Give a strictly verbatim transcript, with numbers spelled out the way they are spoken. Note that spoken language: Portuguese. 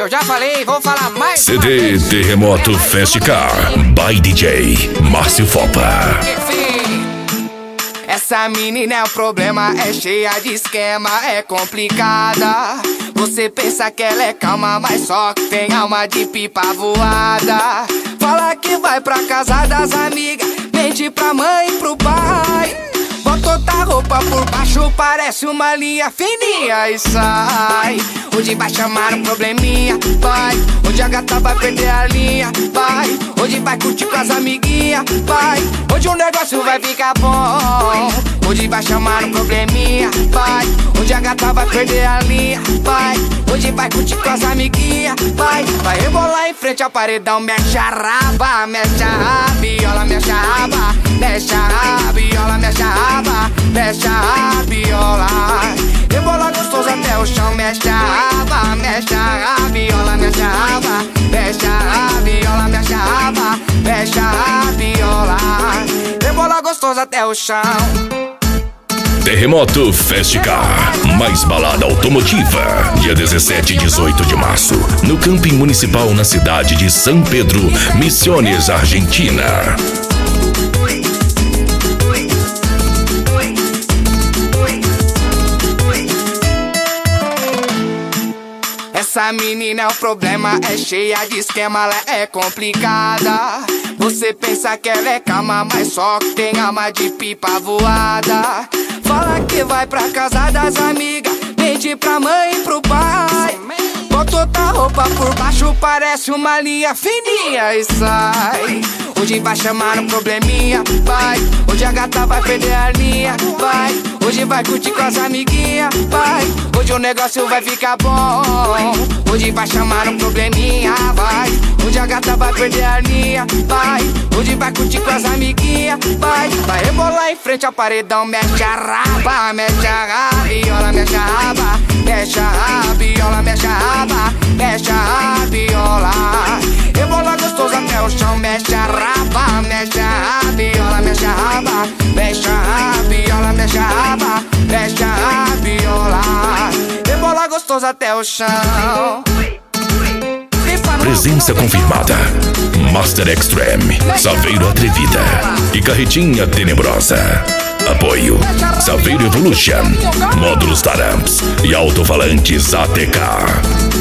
Eu já falei, vou falar mais. C D Terremoto Festcar by D J Márcio Fopa. Essa menina é o problema, é cheia de esquema, é complicada. Você pensa que ela é calma, mas só que tem alma de pipa voada. Fala que vai pra casa das amigas, mente pra mãe e pro pai. Bota outra roupa por baixo, parece uma linha fininha e sai. Hoje vai chamar um probleminha, vai. Hoje a gata vai perder a linha, vai. Hoje vai curtir com as amiguinhas, vai. Hoje o negócio vai ficar bom. Hoje vai chamar um probleminha, vai. Hoje a gata vai perder a linha, vai. Hoje vai curtir com as amiguinhas, vai. Vai rebolar em frente ao paredão, mexe a raba, mexe a rabiola, mexe a raba, mexe a rabiola, mexe a raba, mexe a rabiola. Rebola gostoso até o chão, mexe a raba, mexe a rabiola, mexe a raba, mexe a rabiola, mexe a raba, mexe a rabiola. Rebola gostoso até o chão. Terremoto Festcar, mais balada automotiva, dia dezessete e dezoito de março, no Camping Municipal na cidade de São Pedro, Misiones, Argentina. Essa menina é o problema, é cheia de esquema, ela é complicada. Você pensa que ela é calma, mas só que tem alma de pipa voada. Fala que vai pra casa das amigas, mente pra mãe e pro pai. Bota outra roupa por baixo, parece uma linha fininha e sai. Hoje vai chamar um probleminha, vai. Hoje a gata vai perder a linha, vai. Hoje vai curtir com as amiguinhas, vai. Hoje o negócio vai ficar bom. Hoje vai chamar um probleminha, vai. Hoje a gata vai perder a linha, vai. Hoje vai curtir com as amiguinhas, vai. Vai rebolar em frente ao paredão, mexe a raba, mexe a rabiola, mexe a raba, mexe a rabiola, mexe a raba, mexe a rabiola. Rebola gostoso até o chão, mexe a raba, mexe a rabiola, mexe a raba, mexe a rabiola, mexe a raba, mexe a rabiola. Rebola gostoso até o chão. Presença confirmada: Master Extreme, Saveiro Atrevida e Carretinha Tenebrosa. Apoio: Saveiro Evolution, Módulos Taramps e Alto-Falantes A T K.